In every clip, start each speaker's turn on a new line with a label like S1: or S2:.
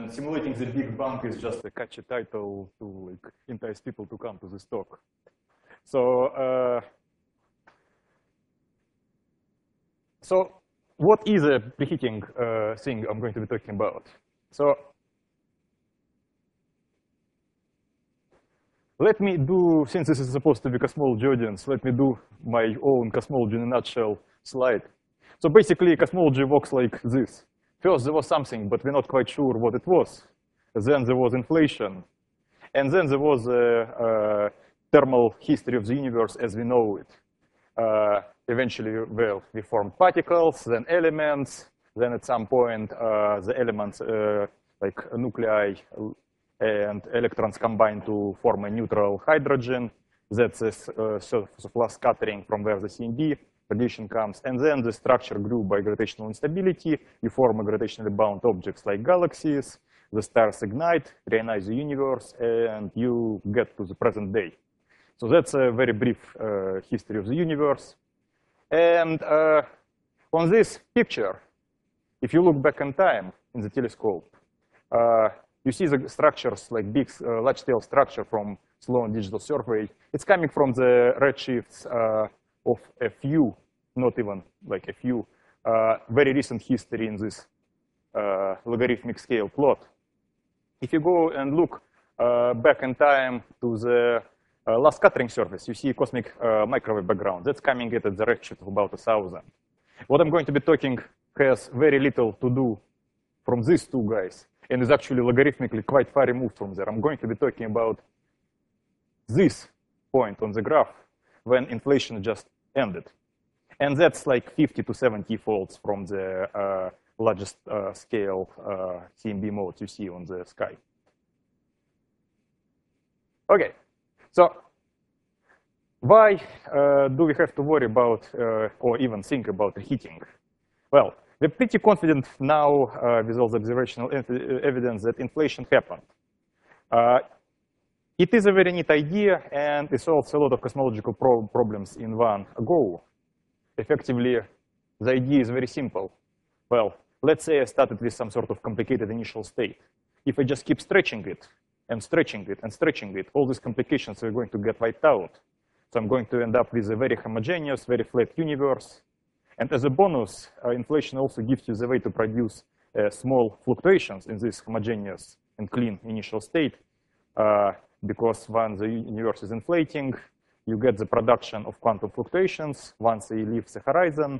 S1: and simulating the Big Bang is just a catchy title to like entice people to come to this talk. So, what is a preheating thing I'm going to be talking about? So, let me do, since this is supposed to be cosmology audience, let me do my own cosmology in a nutshell slide. So basically, cosmology works like this. First, there was something, but we're not quite sure what it was. Then there was inflation. And then there was a thermal history of the universe as we know it. Eventually, well, we formed particles, then elements. Then at some point, the elements, like nuclei and electrons combine to form a neutral hydrogen. That's a surface of last scattering from where the CMB radiation comes. And then the structure grew by gravitational instability. You form a gravitationally bound objects like galaxies. The stars ignite, reionize the universe, and you get to the present day. So that's a very brief history of the universe. And on this picture, if you look back in time in the telescope, you see the structures like big, large-scale structure from Sloan Digital Survey. It's coming from the redshifts of a few, not even like a few, very recent history in this logarithmic scale plot. If you go and look back in time to the last scattering surface, you see cosmic microwave background. That's coming at the redshift of about 1,000. What I'm going to be talking has very little to do from these two guys, and is actually logarithmically quite far removed from there. I'm going to be talking about this point on the graph when inflation just ended. And that's like 50 to 70 folds from the largest scale CMB modes you see on the sky. OK, so why do we have to worry about or even think about reheating? Well, we're pretty confident now with all the observational evidence that inflation happened. It is a very neat idea, and it solves a lot of cosmological problems in one go. Effectively, the idea is very simple. Well, let's say I started with some sort of complicated initial state. If I just keep stretching it and stretching it and stretching it, all these complications are going to get wiped out. So I'm going to end up with a very homogeneous, very flat universe. And as a bonus, inflation also gives you the way to produce small fluctuations in this homogeneous and clean initial state. Because when the universe is inflating, you get the production of quantum fluctuations. Once they leave the horizon,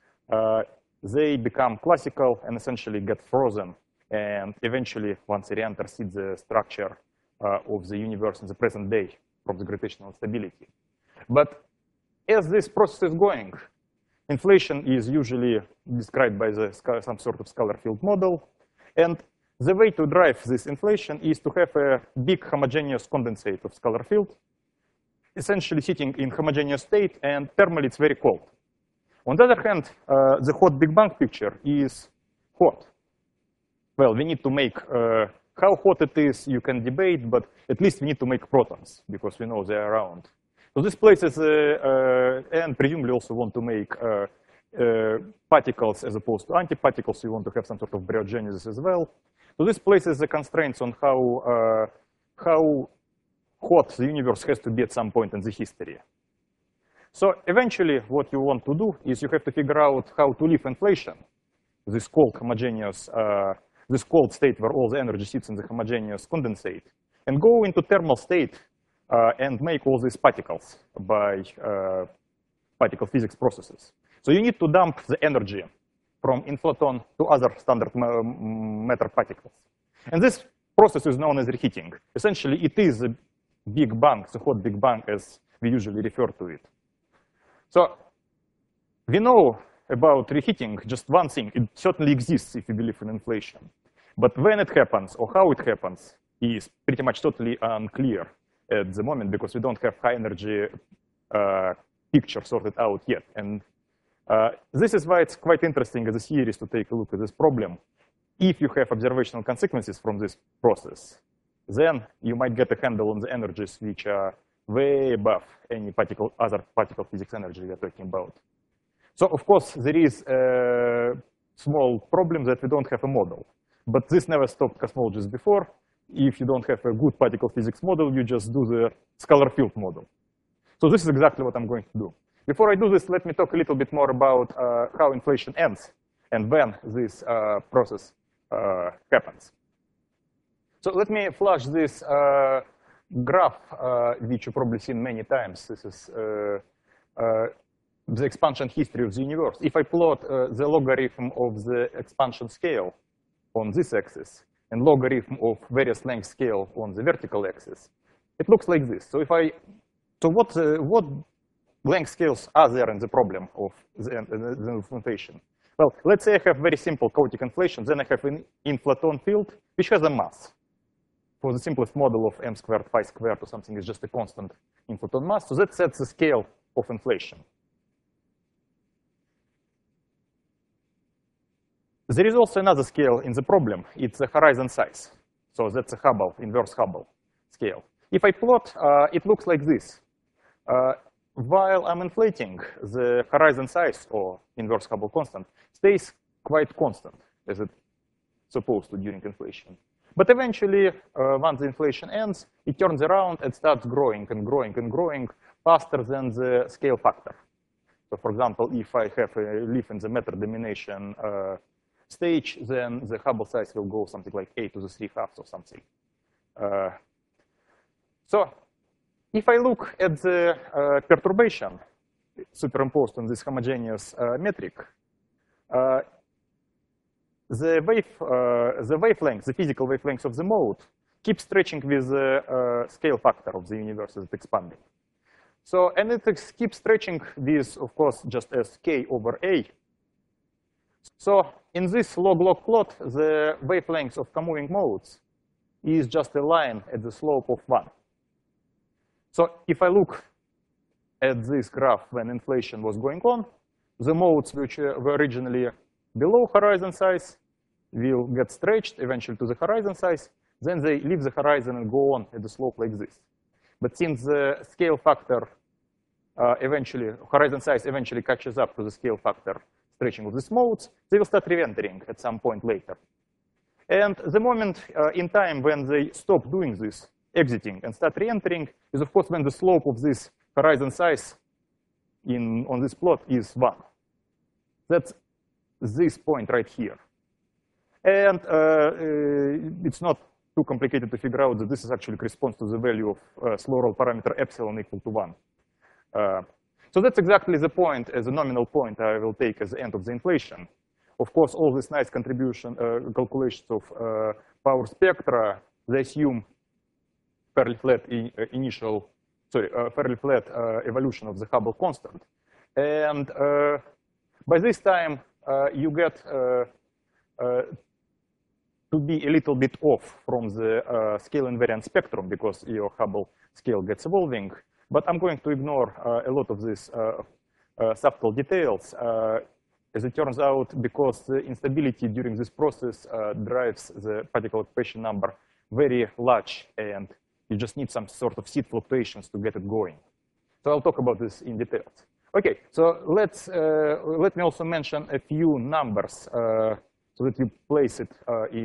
S1: they become classical and essentially get frozen. And eventually, once they re-enter, the structure of the universe in the present day from the gravitational stability. But as this process is going, inflation is usually described by some sort of scalar field model. And the way to drive this inflation is to have a big homogeneous condensate of scalar field, essentially sitting in homogeneous state, and thermally it's very cold. On the other hand, the hot Big Bang picture is hot. Well, we need to make, how hot it is, you can debate, but at least we need to make protons, because we know they're around. So this places, and presumably also want to make particles as opposed to antiparticles. You want to have some sort of baryogenesis as well. So this places the constraints on how hot the universe has to be at some point in the history. So eventually, what you want to do is you have to figure out how to leave inflation, this cold homogeneous, this cold state where all the energy sits in the homogeneous condensate, and go into thermal state and make all these particles by particle physics processes. So you need to dump the energy from inflaton to other standard matter particles. And this process is known as reheating. Essentially, it is a Big Bang, the hot Big Bang, as we usually refer to it. So we know about reheating just one thing. It certainly exists if you believe in inflation. But when it happens or how it happens is pretty much totally unclear at the moment, because we don't have high energy picture sorted out yet. And this is why it's quite interesting as a series to take a look at this problem. If you have observational consequences from this process, then you might get a handle on the energies which are way above any other particle physics energy we are talking about. So of course, there is a small problem that we don't have a model. But this never stopped cosmologists before. If you don't have a good particle physics model, you just do the scalar field model. So this is exactly what I'm going to do. Before I do this, let me talk a little bit more about how inflation ends and when this process happens. So let me flash this graph, which you've probably seen many times. This is the expansion history of the universe. If I plot the logarithm of the expansion scale on this axis and logarithm of various length scale on the vertical axis, it looks like this. So what length scales are there in the problem of the inflation? Well, let's say I have very simple chaotic inflation. Then I have an inflaton field, which has a mass. For the simplest model of m squared, phi squared, or something is just a constant inflaton mass. So that sets the scale of inflation. There is also another scale in the problem. It's the horizon size. So that's a Hubble, inverse Hubble scale. If I plot, it looks like this. While I'm inflating, the horizon size, or inverse Hubble constant, stays quite constant, as it's supposed to during inflation. But eventually, once the inflation ends, it turns around and starts growing and growing and growing faster than the scale factor. So for example, if I have a leaf in the matter domination stage, then the Hubble size will go something like 8 to the 3/2 or something. So if I look at the perturbation superimposed on this homogeneous metric, the wavelength, the physical wavelength of the mode, keeps stretching with the scale factor of the universe as it's expanding. So, and it keeps stretching with, of course, just as k over a. So in this log-log plot, the wavelength of comoving modes is just a line at the slope of 1. So if I look at this graph when inflation was going on, the modes which were originally below horizon size will get stretched eventually to the horizon size. Then they leave the horizon and go on at the slope like this. But since the scale factor horizon size eventually catches up to the scale factor stretching of these modes, they will start re-entering at some point later. And the moment in time when they stop doing this, exiting and start re-entering, is of course when the slope of this horizon size on this plot is 1. That's this point right here. And it's not too complicated to figure out that this is actually corresponds to the value of Slorel parameter epsilon equal to 1. So that's exactly the point, as a nominal point I will take as the end of the inflation. Of course, all this nice calculations of power spectra, they assume fairly flat fairly flat evolution of the Hubble constant. And by this time, you get to be a little bit off from the scale invariant spectrum because your Hubble scale gets evolving. But I'm going to ignore a lot of these subtle details. As it turns out, because the instability during this process drives the particle occupation number very large, and you just need some sort of seed fluctuations to get it going. So I'll talk about this in details. Okay, so let me also mention a few numbers so that you place it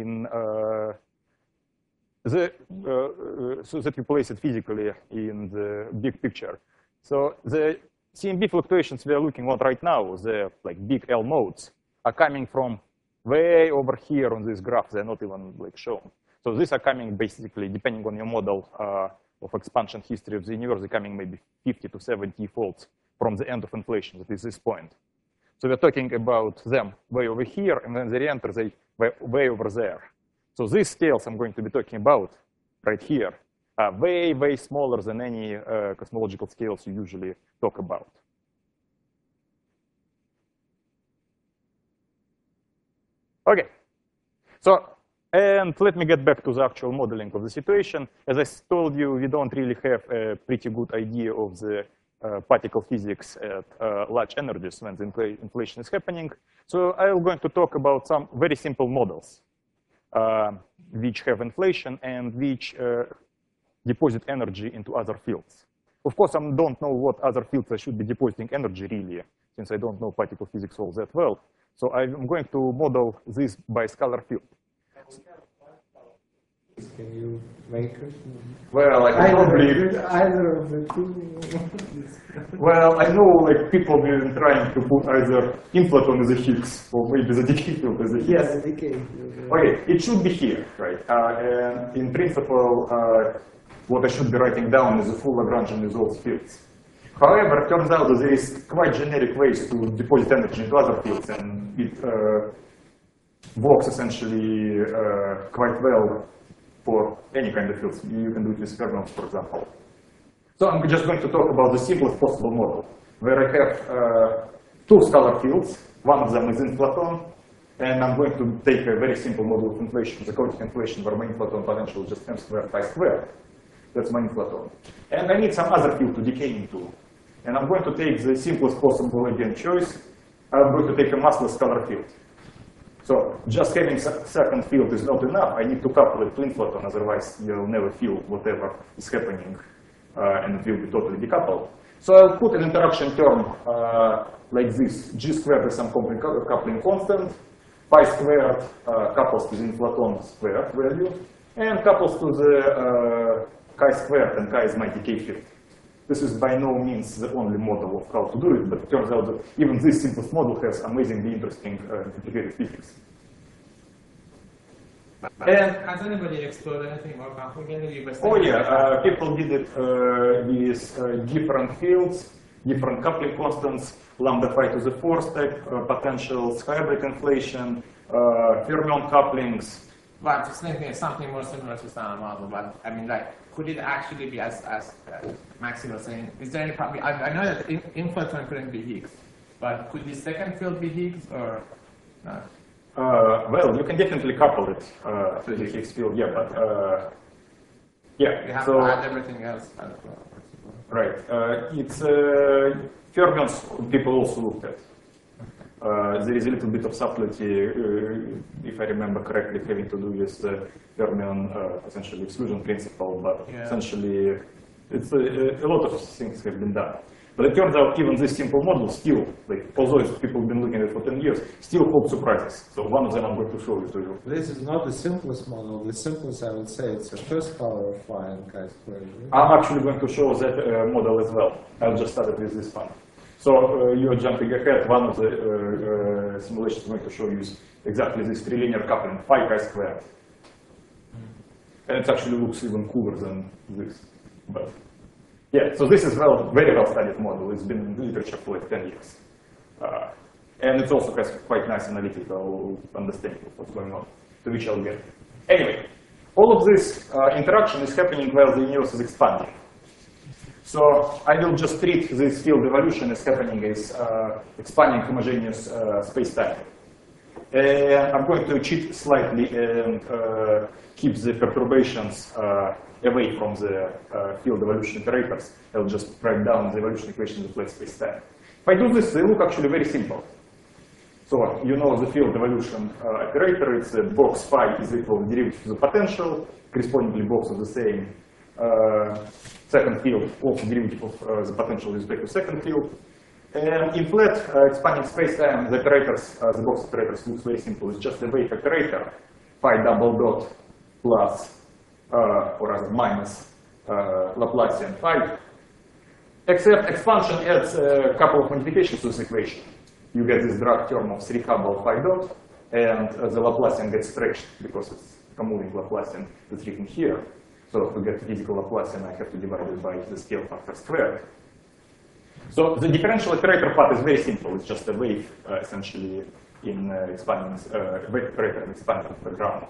S1: physically in the big picture. So the CMB fluctuations we are looking at right now, the big L modes, are coming from way over here on this graph. They're not even shown. So these are coming basically, depending on your model of expansion history of the universe, they're coming maybe 50 to 70 folds from the end of inflation, that is this point. So we're talking about them way over here, and then they re-enter they way over there. So these scales I'm going to be talking about right here are way, way smaller than any cosmological scales you usually talk about. Okay, so, and let me get back to the actual modeling of the situation. As I told you, we don't really have a pretty good idea of the particle physics at large energies when the inflation is happening. So I'm going to talk about some very simple models which have inflation and which deposit energy into other fields. Of course, I don't know what other fields I should be depositing energy really, since I don't know particle physics all that well. So I'm going to model this by scalar field.
S2: Can you make it?
S1: Well, I probably.
S2: Either of the two.
S1: Well, I know like people have been trying to put either inflaton as a Higgs or maybe the decay field as a Higgs.
S2: Yes, the decay field. Yeah.
S1: Okay, it should be here, right? And in principle, what I should be writing down is the full Lagrangian resolved fields. However, it turns out that there is quite generic ways to deposit energy into other fields, and it works essentially quite well for any kind of fields. You can do it with fermions, for example. So I'm just going to talk about the simplest possible model, where I have two scalar fields. One of them is inflaton, and I'm going to take a very simple model of inflation, the chaotic inflation, where my inflaton potential is just m squared pi squared. That's my inflaton. And I need some other field to decay into. And I'm going to take the simplest possible again choice. I'm going to take a massless scalar field. So just having second field is not enough. I need to couple it to inflaton, otherwise you'll never feel whatever is happening, and it will be totally decoupled. So I'll put an interaction term like this. G squared is some coupling constant. Pi squared couples to the inflaton squared value, and couples to the chi squared, and chi is my decay field. This is by no means the only model of how to do it, but it turns out that even this simplest model has amazingly interesting complicated physics.
S3: And has anybody explored anything more complicated?
S1: Oh yeah, people did it with different fields, different coupling constants, lambda phi to the fourth type, potentials, hybrid inflation, fermion couplings.
S3: Well, I'm just thinking of something more similar to standard model, but I mean, like, could it actually be as Maxi was saying? Is there any problem? I know that inflaton couldn't be Higgs, but could the second field be Higgs or not?
S1: Well, you can definitely couple it to the Higgs field, yeah, but yeah.
S3: You have
S1: so,
S3: to add everything else as well.
S1: Right. It's fermions people also looked at. There is a little bit of subtlety, if I remember correctly, having to do with the fermion essentially exclusion principle, but essentially it's a lot of things have been done. But it turns out even this simple model still, like, although people have been looking at it for 10 years, still holds surprises. So one of them I'm going to show you to you.
S2: This is not the simplest model. The simplest, I would say, it's the first power of phi and chi squared.
S1: I'm actually going to show that model as well. I'll just start it with this one. So you're jumping ahead. One of the simulations I'm going to show you is exactly this trilinear coupling, phi chi squared. And it actually looks even cooler than this. But yeah, so this is very well studied model. It's been in the literature for like 10 years. And it also has quite nice analytical understanding of what's going on, to which I'll get. Anyway, all of this interaction is happening while the universe is expanding. So I will just treat this field evolution as happening as expanding homogeneous space-time. I'm going to cheat slightly and keep the perturbations away from the field evolution operators. I'll just write down the evolution equation of flat space-time. If I do this, they look actually very simple. So you know the field evolution operator. It's a box phi is equal to derivative of the potential, correspondingly box of the same second field of derivative of the potential with respect to second field. And in flat expanding space-time, the operators, the box operators looks very simple. It's just a wave operator, phi double dot plus, or rather minus Laplacian phi. Except expansion adds a couple of modifications to this equation. You get this drag term of 3 Hubble phi dot, and the Laplacian gets stretched because it's a moving Laplacian that's written here. So to get physical Laplacian, I have to divide it by the scale factor squared. So the differential operator part is very simple. It's just a wave, essentially, in expanding, wave operator expanding the ground.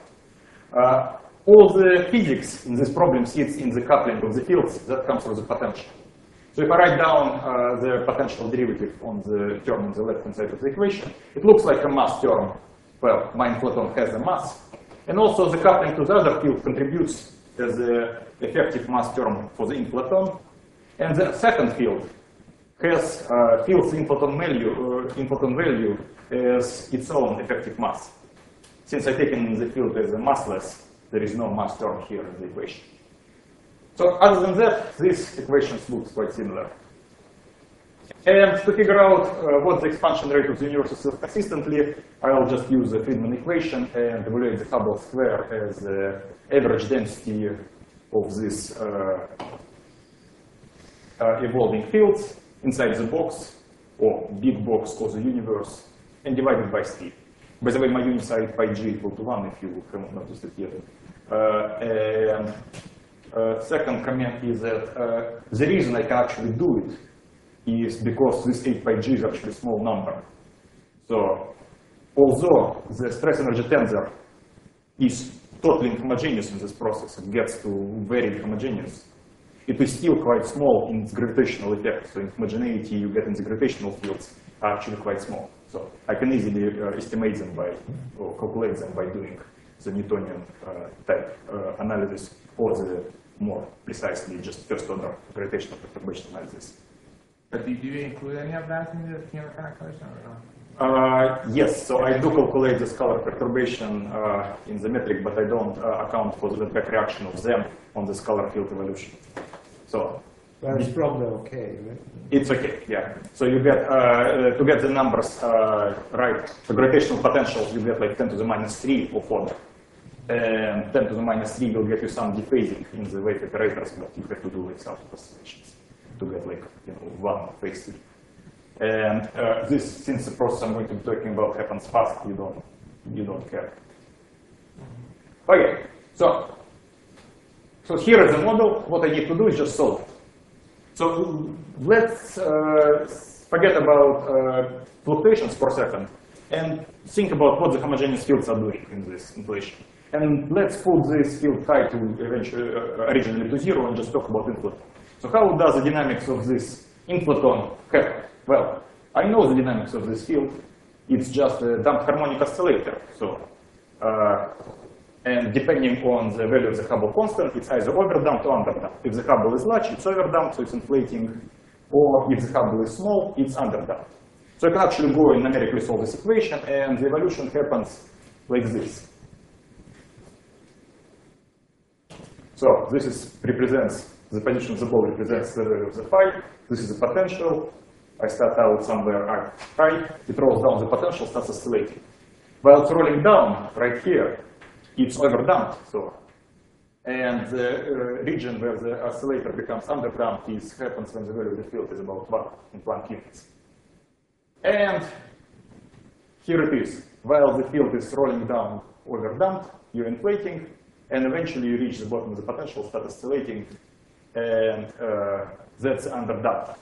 S1: All the physics in this problem sits in the coupling of the fields that comes from the potential. So if I write down the potential derivative on the term on the left-hand side of the equation, it looks like a mass term. Well, my inflaton has a mass. And also the coupling to the other field contributes as the effective mass term for the inflaton. And the second field has field's inflaton value as its own effective mass. Since I've taken the field as a massless, there is no mass term here in the equation. So other than that, these equations look quite similar. And to figure out what the expansion rate of the universe is consistently, I'll just use the Friedman equation and evaluate the Hubble square as the average density of these evolving fields inside the box, or big box of the universe, and divided by speed. By the way, my unit pi g equal to 1, if you haven't noticed it yet. Second comment is that the reason I can actually do it is because this 8 pi g is actually a small number. So although the stress energy tensor is totally homogeneous in this process, it gets to very homogeneous, it is still quite small in its gravitational effect. So in homogeneity you get in the gravitational fields are actually quite small. So I can easily estimate them by, or calculate them by doing the Newtonian type analysis, or the more precisely just first order gravitational perturbation analysis.
S3: But do you include any of that in your calculation or not?
S1: Yes, so I do calculate the scalar perturbation in the metric, but I don't account for the back reaction of them on the scalar field evolution. So
S2: But it's probably okay, right?
S1: it's okay, yeah. So you get, to get the numbers right, the gravitational potential, you get like 10 to the minus 3 of order. And 10 to the minus 3 will get you some dephasing in the wave operators, but you have to do like some approximations to get like, you know, one phase 3. And this, since the process I'm going to be talking about happens fast, you don't care. Okay, so here is the model. What I need to do is just solve it. So let's forget about fluctuations for a second and think about what the homogeneous fields are doing in this inflation. And let's put this field phi to eventually, originally to 0 and just talk about inflaton. So how does the dynamics of this inflaton happen? Well, I know the dynamics of this field. It's just a damped harmonic oscillator. So, and depending on the value of the Hubble constant, it's either overdamped or underdamped. If the Hubble is large, it's overdamped, so it's inflating. Or if the Hubble is small, it's underdamped. So I can actually go and numerically solve this equation, and the evolution happens like this. So this represents, the position of the ball represents the value of the phi. This is the potential. I start out somewhere at phi. It rolls down the potential, starts oscillating. While it's rolling down right here, it's overdamped. So, and the region where the oscillator becomes underdamped happens when the value of the field is about 1 in Planck units. And here it is. While the field is rolling down overdamped, you're inflating, and eventually you reach the bottom of the potential, start oscillating, and that's underdamped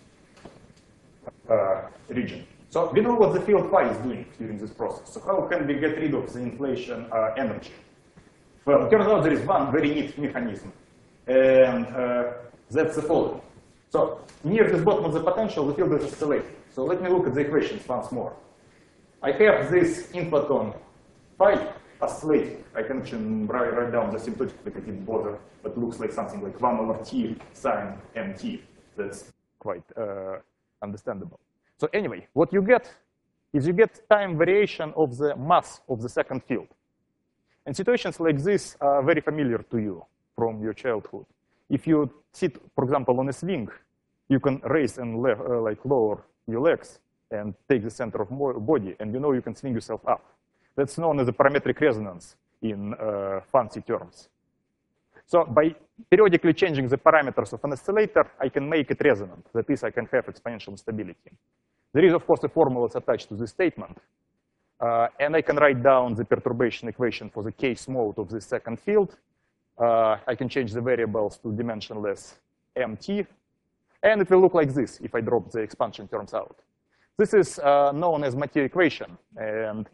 S1: region. So we know what the field phi is doing during this process. So how can we get rid of the inflation energy? Well, it turns out there is one very neat mechanism, and that's the following. So near the bottom of the potential, the field is oscillating. So let me look at the equations once more. I have this inflaton phi oscillating. I can actually write down the symptotic fricative border, but it looks like something like 1 over t sine mt. That's quite understandable. So anyway, what you get is you get time variation of the mass of the second field. And situations like this are very familiar to you from your childhood. If you sit, for example, on a swing, you can raise and lower your legs and take the center of body, and you know you can swing yourself up. That's known as a parametric resonance in fancy terms. So by periodically changing the parameters of an oscillator, I can make it resonant. That is, I can have exponential stability. There is, of course, a formula attached to this statement. And I can write down the perturbation equation for the case mode of this second field. I can change the variables to dimensionless mt. And it will look like this if I drop the expansion terms out. This is known as Mathieu equation. And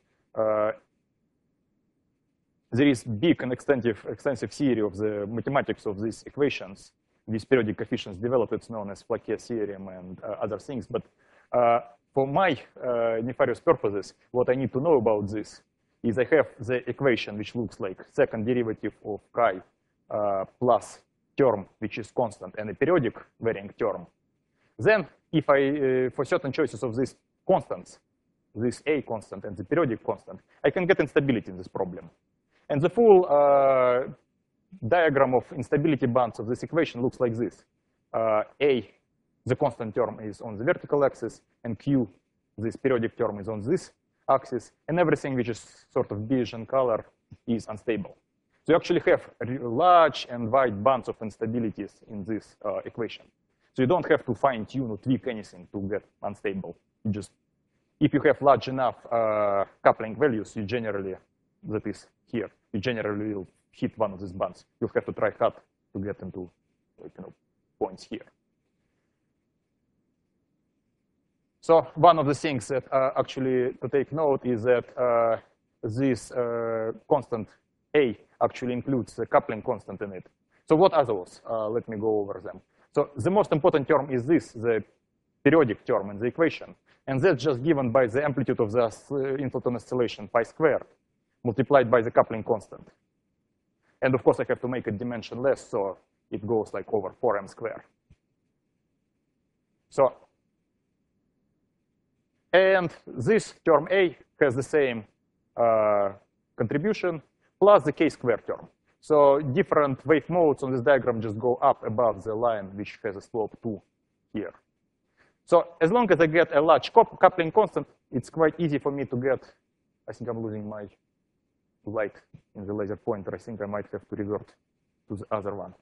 S1: there is big and extensive theory of the mathematics of these equations. These periodic coefficients developed. It's known as Flaquet theorem and other things. But for my nefarious purposes, what I need to know about this is I have the equation which looks like second derivative of chi plus term which is constant and a periodic varying term. Then if I, for certain choices of these constants, this a constant and the periodic constant, I can get instability in this problem. And the full diagram of instability bands of this equation looks like this. A the constant term is on the vertical axis, and Q, this periodic term, is on this axis, and everything which is sort of beige in color is unstable. So you actually have large and wide bands of instabilities in this equation. So you don't have to fine tune or tweak anything to get unstable. You just, if you have large enough coupling values, you generally, that is here, you generally will hit one of these bands. You'll have to try hard to get into, like, points here. So one of the things that actually to take note is that this constant A actually includes the coupling constant in it. So what are those? Let me go over them. So the most important term is this, the periodic term in the equation. And that's just given by the amplitude of the inflaton oscillation pi squared multiplied by the coupling constant. And of course, I have to make it dimensionless, so it goes like over 4m squared. So, and this term A has the same contribution plus the k squared term. So different wave modes on this diagram just go up above the line, which has a slope 2 here. So as long as I get a large coupling constant, it's quite easy for me to get, I think I'm losing my light in the laser pointer. I think I might have to revert to the other one.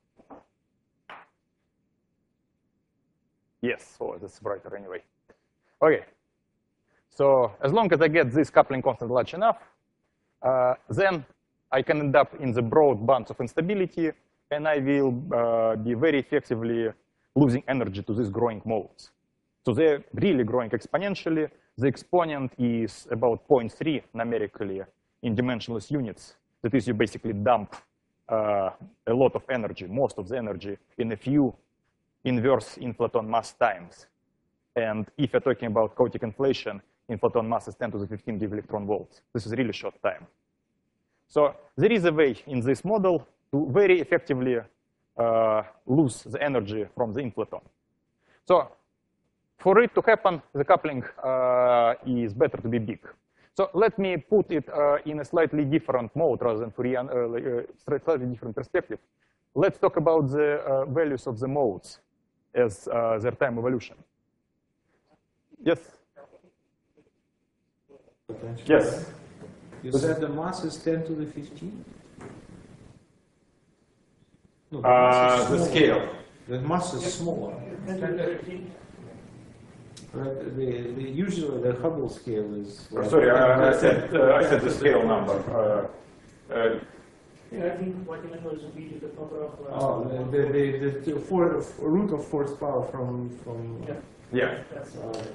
S1: Yes, oh, that's brighter anyway. Okay, so as long as I get this coupling constant large enough, then I can end up in the broad bands of instability, and I will be very effectively losing energy to these growing modes. So they're really growing exponentially. The exponent is about 0.3 numerically in dimensionless units. That is, you basically dump a lot of energy, most of the energy, in a few inverse inflaton mass times. And if you're talking about chaotic inflation, inflaton mass is 10 to the 15 giveelectron volts. This is really short time. So there is a way in this model to very effectively lose the energy from the inflaton. So for it to happen, the coupling is better to be big. So let me put it in a slightly different mode rather than Fourier, slightly different perspective. Let's talk about the values of the modes as their time evolution. Yes? Yes?
S2: You said the mass is 10 to the 15? No,
S1: The scale.
S2: The mass is smaller. Right? Usually the Hubble scale is.
S1: Sorry, I said the scale number.
S4: Yeah, I think 1 millimeters would be to the power of.
S2: The root of fourth power from.
S1: Yeah.
S4: That's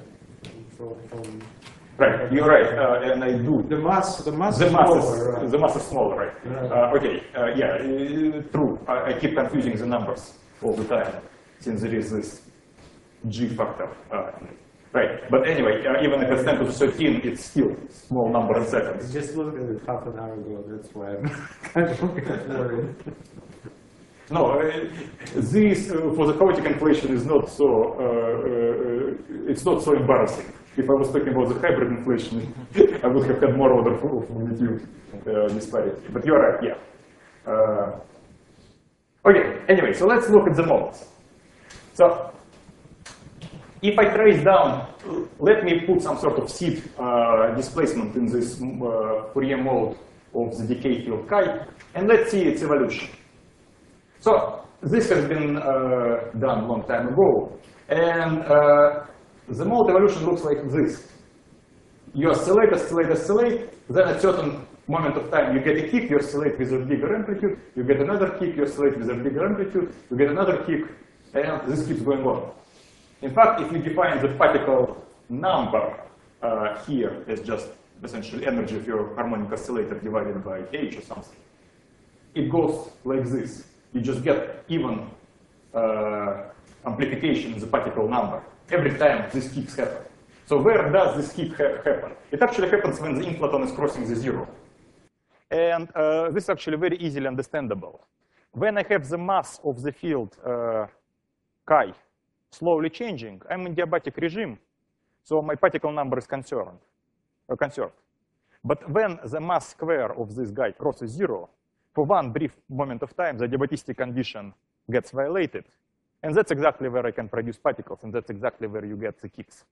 S2: From
S1: Right, you're right, and I do.
S2: the mass is
S1: The
S2: smaller,
S1: mass is smaller, right?
S2: Right.
S1: Okay, yeah, true. I keep confusing the numbers all the time, since there is this G factor. Right, but anyway, even if it's 10 to the 13, it's still a small number in seconds.
S2: Just looked at it half an hour ago, that's why I'm kind of worried.
S1: No, this for the chaotic inflation is not so. It's not so embarrassing. If I was talking about the hybrid inflation, I would have had more order of magnitude disparity. But you're right, yeah. Okay. Anyway, so let's look at the modes. So if I trace down, let me put some sort of seed displacement in this Fourier mode of the decay field chi, and let's see its evolution. So this has been done a long time ago, and the mode evolution looks like this. You oscillate, oscillate, oscillate, then at a certain moment of time you get a kick, you oscillate with a bigger amplitude, you get another kick, you oscillate with a bigger amplitude, you get another kick, and this keeps going on. In fact, if you define the particle number here as just essentially energy of your harmonic oscillator divided by h or something, it goes like this. You just get even amplification in the particle number every time these kicks happen. So where does this kick happen? It actually happens when the inflaton is crossing the zero. And this is actually very easily understandable. When I have the mass of the field chi slowly changing, I'm in diabatic regime, so my particle number is conserved. But when the mass square of this guy crosses zero, for one brief moment of time, the diabaticity condition gets violated, And that's exactly where I can produce particles, and that's exactly where you get the kicks.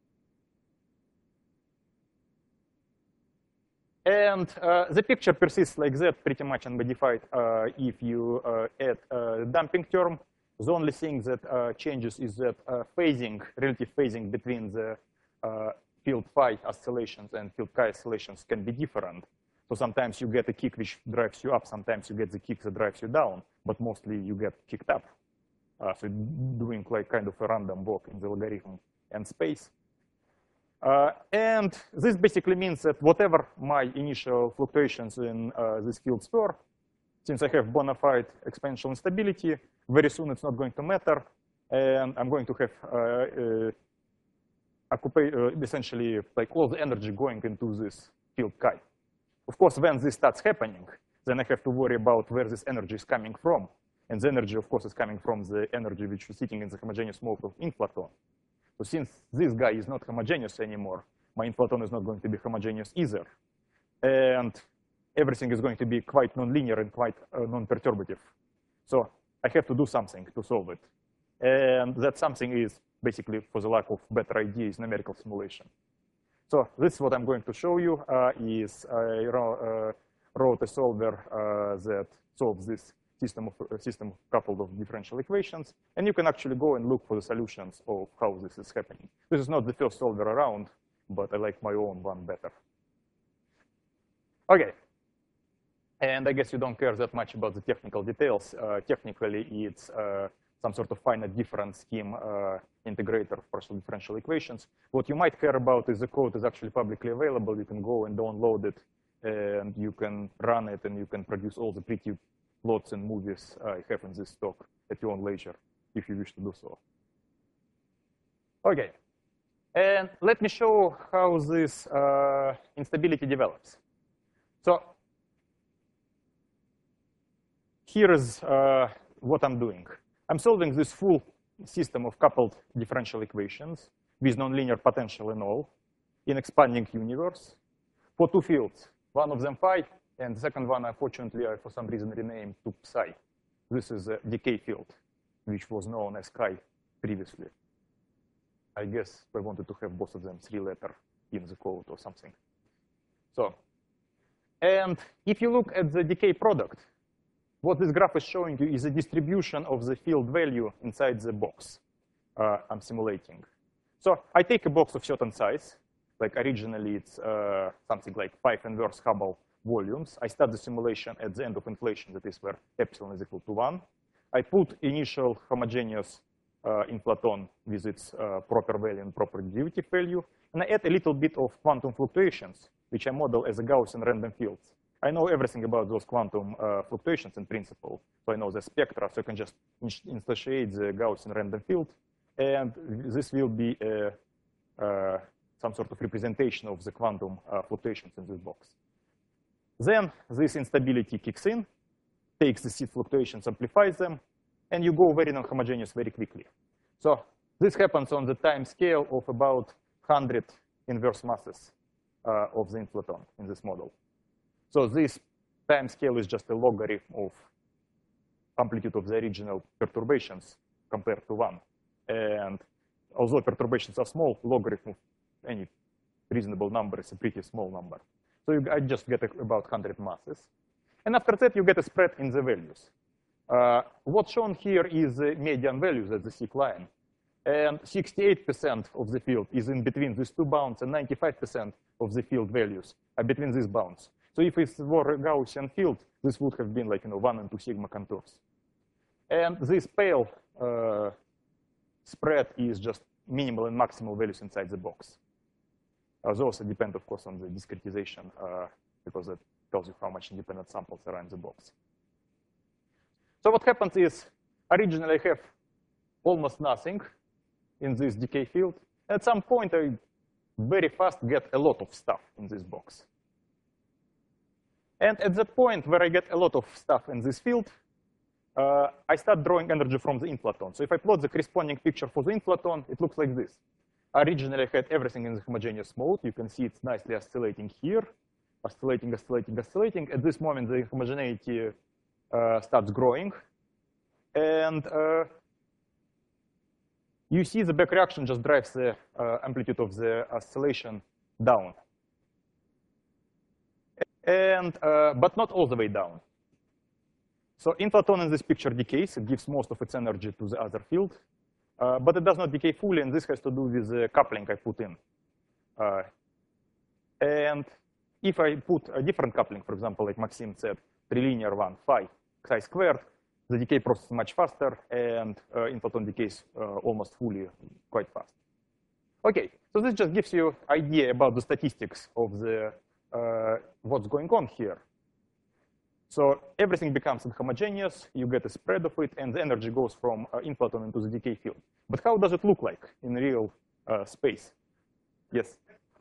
S1: And the picture persists like that, pretty much unmodified if you add a damping term. The only thing that changes is that relative phasing between the field phi oscillations and field chi oscillations can be different. So sometimes you get a kick which drives you up, sometimes you get the kick that drives you down, but mostly you get kicked up. So doing like kind of a random walk in the logarithm and space. And this basically means that whatever my initial fluctuations in these fields were, since I have bona fide exponential instability, very soon it's not going to matter, and I'm going to have essentially like all the energy going into this field chi. Of course, when this starts happening, then I have to worry about where this energy is coming from. And the energy, of course, is coming from the energy which is sitting in the homogeneous mode of inflaton. So since this guy is not homogeneous anymore, my inflaton is not going to be homogeneous either. And everything is going to be quite nonlinear and quite non-perturbative. So I have to do something to solve it. And that something is basically, for the lack of better idea, is numerical simulation. So this is what I'm going to show you is I wrote a solver that solves this system coupled of differential equations. And you can actually go and look for the solutions of how this is happening. This is not the first solver around, but I like my own one better. OK. And I guess you don't care that much about the technical details. Technically, it's some sort of finite difference scheme integrator of partial differential equations. What you might care about is the code is actually publicly available. You can go and download it, and you can run it, and you can produce all the pretty plots and movies I have in this talk at your own leisure, if you wish to do so. OK. And let me show how this instability develops. So here is what I'm doing. I'm solving this full system of coupled differential equations with nonlinear potential and all in expanding universe for two fields. One of them phi, and the second one, unfortunately, I for some reason renamed to psi. This is a decay field, which was known as chi previously. I guess I wanted to have both of them 3-letter in the code or something. So, and if you look at the decay product, what this graph is showing you is a distribution of the field value inside the box I'm simulating. So I take a box of certain size. Like originally, it's something like 5 inverse Hubble volumes. I start the simulation at the end of inflation, that is where epsilon is equal to 1. I put initial homogeneous inflaton with its proper value and proper derivative value. And I add a little bit of quantum fluctuations, which I model as a Gaussian random fields. I know everything about those quantum fluctuations in principle. So I know the spectra, so I can just instantiate the Gaussian random field. And this will be some sort of representation of the quantum fluctuations in this box. Then this instability kicks in, takes the seed fluctuations, amplifies them, and you go very non-homogeneous very quickly. So this happens on the time scale of about 100 inverse masses of the inflaton in this model. So this time scale is just a logarithm of amplitude of the original perturbations compared to 1. And although perturbations are small, logarithm of any reasonable number is a pretty small number. So I just get about 100 masses. And after that, you get a spread in the values. What's shown here is the median values at the Sikh line. And 68% of the field is in between these two bounds, and 95% of the field values are between these bounds. So if it were a Gaussian field, this would have been like 1 and 2 sigma contours. And this pale spread is just minimal and maximal values inside the box. Those also depend, of course, on the discretization, because that tells you how much independent samples are in the box. So what happens is, originally I have almost nothing in this decay field. At some point, I very fast get a lot of stuff in this box. And at the point where I get a lot of stuff in this field, I start drawing energy from the inflaton. So if I plot the corresponding picture for the inflaton, it looks like this. Originally, I had everything in the homogeneous mode. You can see it's nicely oscillating here, oscillating, oscillating, oscillating. At this moment, the homogeneity starts growing. And you see the back reaction just drives the amplitude of the oscillation down. And, but not all the way down. So inflaton in this picture decays. It gives most of its energy to the other field. But it does not decay fully, and this has to do with the coupling I put in. And if I put a different coupling, for example, like Maxim said, trilinear one, phi, psi squared, the decay process is much faster, and inflaton decays almost fully quite fast. OK, so this just gives you idea about the statistics of the what's going on here. So everything becomes inhomogeneous, you get a spread of it, and the energy goes from inflaton into the decay field. But how does it look like in real space? Yes?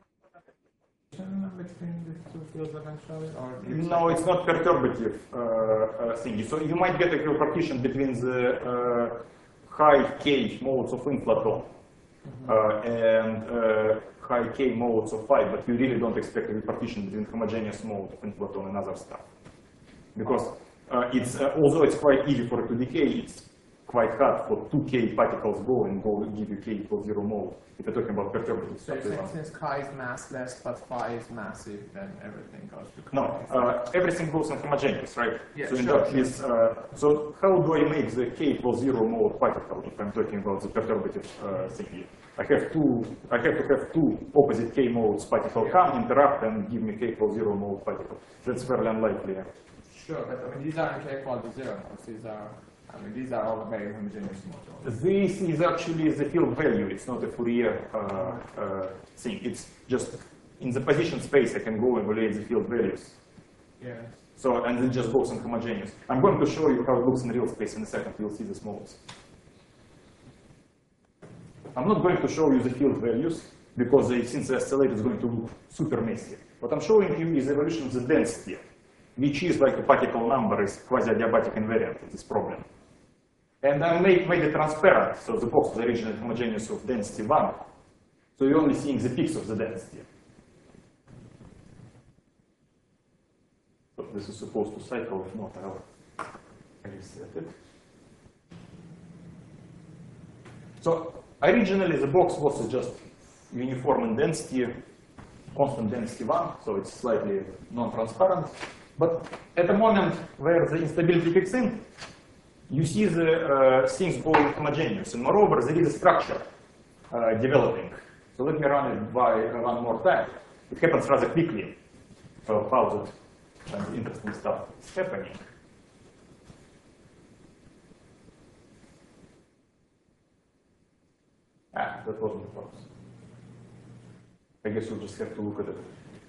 S3: Between the two fields eventually, or
S1: No, it's not perturbative thing. So you might get a partition between the high K modes of inflaton and high K modes of phi, but you really don't expect a partition between homogeneous mode of inflaton and other stuff. Because although it's quite easy for it to decay, it's quite hard for 2K particles and give you K equals 0 mode. If you're talking about perturbative
S3: so
S1: stuff.
S3: you're saying since chi is massless, but phi is massive, then everything goes to
S1: No, everything goes in homogeneous, right?
S3: Yeah,
S1: so in
S3: sure,
S1: that case, so how do I make the K equals 0 mode particle if I'm talking about the perturbative thing? I have to have two opposite K modes particle come, interact, and give me K equals 0 mode particle. That's fairly unlikely.
S3: Sure, but I mean, these aren't K equal to 0 modes. These are, I mean, these are all very homogeneous modes.
S1: This is actually the field value. It's not a Fourier thing. It's just in the position space I can go and evaluate the field values.
S3: Yeah.
S1: So, and it just goes in homogeneous. I'm going to show you how it looks in real space in a second. You'll see these modes. I'm not going to show you the field values because since the oscillator is going to look super messy. What I'm showing you is evolution of the density, which is like a particle number is quasi-adiabatic invariant of this problem. And I made it transparent, so the box is originally homogeneous of density 1. So you're only seeing the peaks of the density. So this is supposed to cycle, if not, I'll reset it. So originally the box was just uniform in density, constant density 1, so it's slightly non-transparent. But at the moment where the instability kicks in, you see the things going homogeneous. And moreover, there is a structure developing. So let me run it by one more time. It happens rather quickly. So how that interesting stuff is happening. That wasn't the purpose. I guess you'll just have to look at it.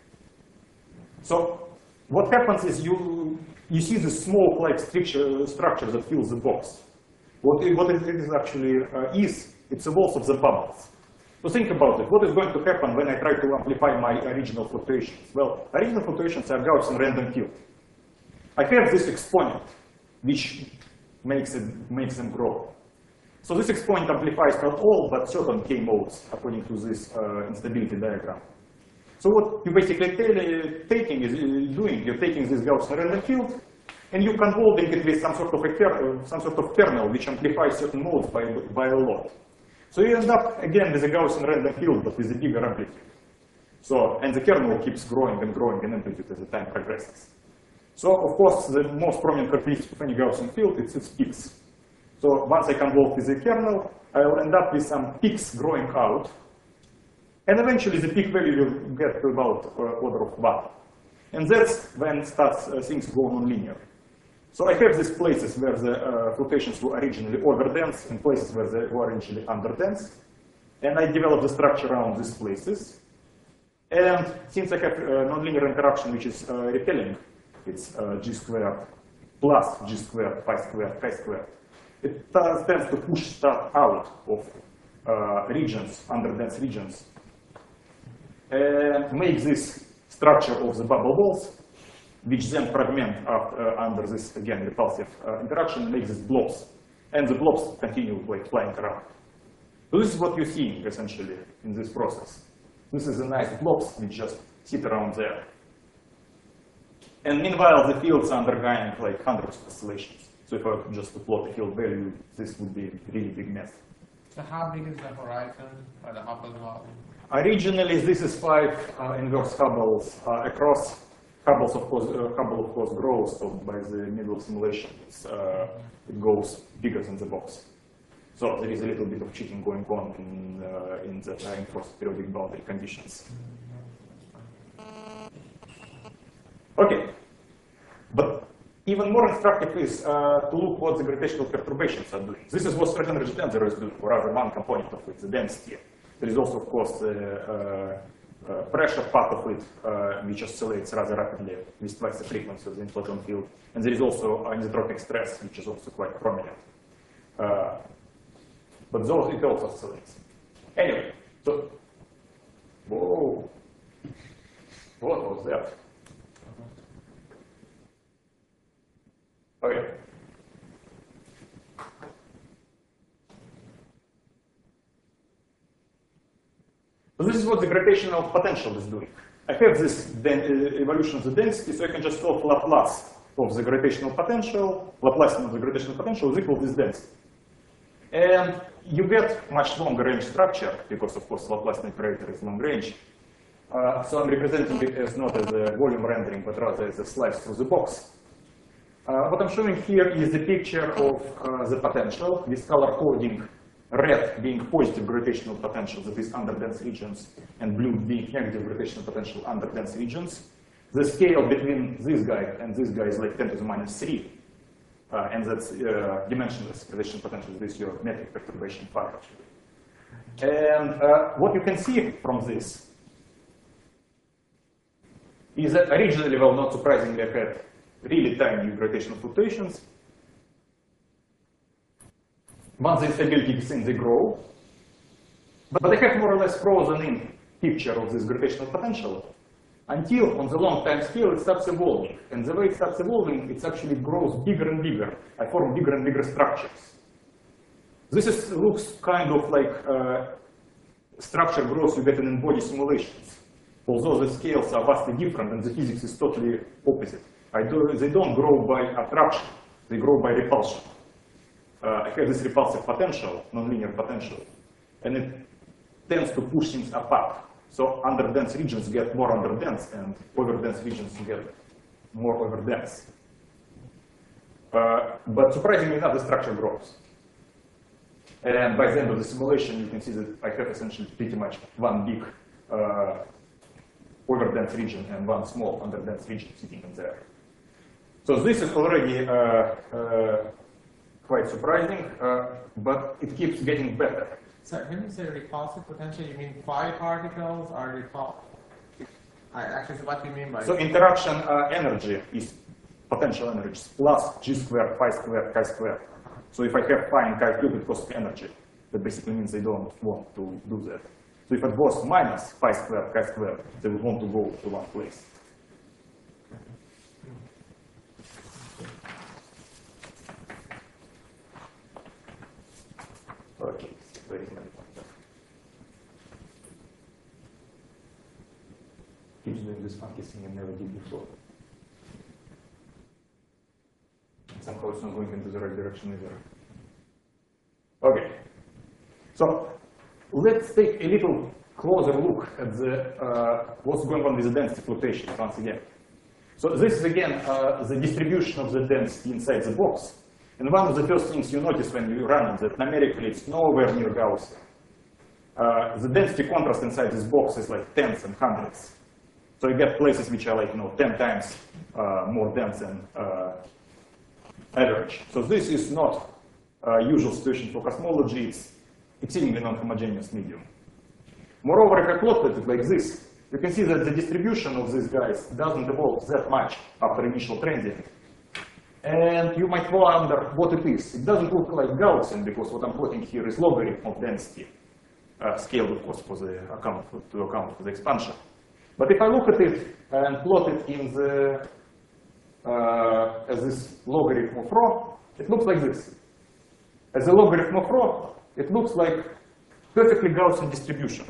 S1: So what happens is you see the smoke-like structure that fills the box. What it is actually it's the walls of the bubbles. So think about it. What is going to happen when I try to amplify my original fluctuations? Well, original fluctuations are Gaussian random field. I have this exponent, which makes them grow. So this exponent amplifies not all, but certain K modes, according to this instability diagram. So what you basically you're taking this Gaussian random field, and you're convolving it with some sort of kernel which amplifies certain modes by a lot. So you end up again with a Gaussian random field, but with a bigger amplitude. So and the kernel keeps growing and growing in amplitude as the time progresses. So of course the most prominent characteristic of any Gaussian field is its peaks. So once I convolve with the kernel, I'll end up with some peaks growing out. And eventually the peak value will get to about order of 1. And that's when things go nonlinear. So I have these places where the fluctuations were originally overdense and places where they were originally underdense. And I developed the structure around these places. And since I have a nonlinear interaction which is repelling, it's g squared plus g squared, phi squared, chi squared. It tends to push stuff out of regions, underdense regions, and make this structure of the bubble walls, which then fragment under this, again, repulsive interaction, makes these blobs. And the blobs continue like flying around. So this is what you're seeing, essentially, in this process. This is a nice blobs which just sit around there. And meanwhile, the fields are undergoing like hundreds of oscillations. So if I were just to plot the field value, this would be a really big mess.
S3: So how big is the horizon or the Hubble model?
S1: Originally, this is 5 inverse Hubbles across. Hubble, of course, grows, so by the middle simulation, it goes bigger than the box. So there is a little bit of cheating going on in the reinforced periodic boundary conditions. Okay, but even more instructive is to look what the gravitational perturbations are doing. This is what stress energy tensor is doing, or rather one component of it, the density. There is also, of course, the pressure part of it, which oscillates rather rapidly with twice the frequency of the inflaton field. And there is also anisotropic stress, which is also quite prominent. But those, it also oscillates. Anyway, so, whoa, what was that? Okay. So this is what the gravitational potential is doing. I have this evolution of the density, so I can just solve Laplace of the gravitational potential. Laplacian of the gravitational potential is equal to this density. And you get much longer range structure, because of course Laplacian operator is long range. So I'm representing it as not as a volume rendering, but rather as a slice through the box. What I'm showing here is the picture of the potential, with color coding, red being positive gravitational potential, that is under dense regions, and blue being negative gravitational potential under dense regions. The scale between this guy and this guy is like 10 to the minus 3. And that's dimensionless gravitational potential. This is your metric perturbation phi, actually. And what you can see from this is that originally, well, not surprisingly, I had really tiny gravitational fluctuations. Once the instability kicks in, they grow. But I have more or less frozen in picture of this gravitational potential until on the long time scale it starts evolving. And the way it starts evolving, it actually grows bigger and bigger. I form bigger and bigger structures. This looks kind of like structure growth you get in body simulations. Although the scales are vastly different and the physics is totally opposite. They don't grow by attraction, they grow by repulsion. I have this repulsive potential, nonlinear potential, and it tends to push things apart. So underdense regions get more underdense, and overdense regions get more overdense. But surprisingly enough, the structure grows. And by the end of the simulation, you can see that I have essentially pretty much one big overdense region and one small underdense region sitting in there. So this is already quite surprising, but it keeps getting better.
S3: So when you say repulsive potential, you mean phi particles or repulsive? Actually, so what do you mean by?
S1: So interaction energy is potential energy plus g squared, phi squared, chi squared. So if I have phi and chi cubed, it costs energy. That basically means they don't want to do that. So if it was minus phi squared, chi squared, they would want to go to one place. Okay, very good. Keeps doing this funky thing I never did before. Somehow it's not going into the right direction either. Okay, so let's take a little closer look at the what's going on with the density fluctuations once again. So this is again the distribution of the density inside the box. And one of the first things you notice when you run it, that numerically it's nowhere near Gaussian. The density contrast inside this box is like tens and hundreds. So you get places which are like 10 times more dense than average. So this is not a usual situation for cosmology. It's exceedingly non-homogeneous medium. Moreover, if I plotted it like this, you can see that the distribution of these guys doesn't evolve that much after initial transient. And you might wonder what it is. It doesn't look like Gaussian, because what I'm plotting here is logarithm of density, scaled, of course, to account for the expansion. But if I look at it and plot it in the as this logarithm of rho, it looks like this. As a logarithm of rho, it looks like perfectly Gaussian distribution.